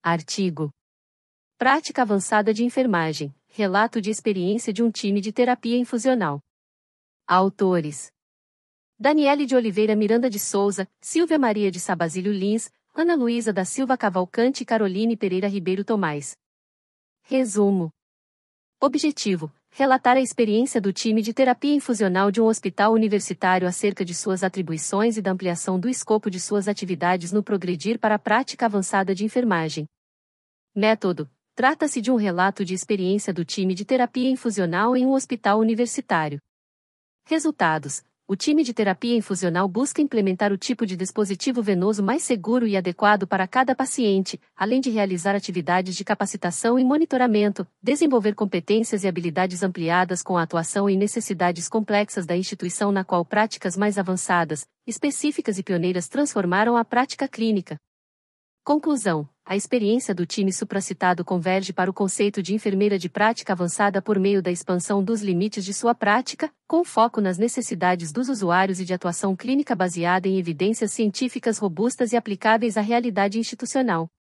Artigo. Prática avançada de enfermagem. Relato de experiência de um time de terapia infusional. Autores: Daniele de Oliveira Miranda de Souza, Silvia Maria de Sabazílio Lins, Ana Luísa da Silva Cavalcante e Caroline Pereira Ribeiro Tomás. Resumo. Objetivo: relatar a experiência do time de terapia infusional de um hospital universitário acerca de suas atribuições e da ampliação do escopo de suas atividades no progredir para a prática avançada de enfermagem. Método: trata-se de um relato de experiência do time de terapia infusional em um hospital universitário. Resultados: o time de terapia infusional busca implementar o tipo de dispositivo venoso mais seguro e adequado para cada paciente, além de realizar atividades de capacitação e monitoramento, desenvolver competências e habilidades ampliadas com a atuação em necessidades complexas da instituição na qual práticas mais avançadas, específicas e pioneiras transformaram a prática clínica. Conclusão: a experiência do time supracitado converge para o conceito de enfermeira de prática avançada por meio da expansão dos limites de sua prática, com foco nas necessidades dos usuários e de atuação clínica baseada em evidências científicas robustas e aplicáveis à realidade institucional.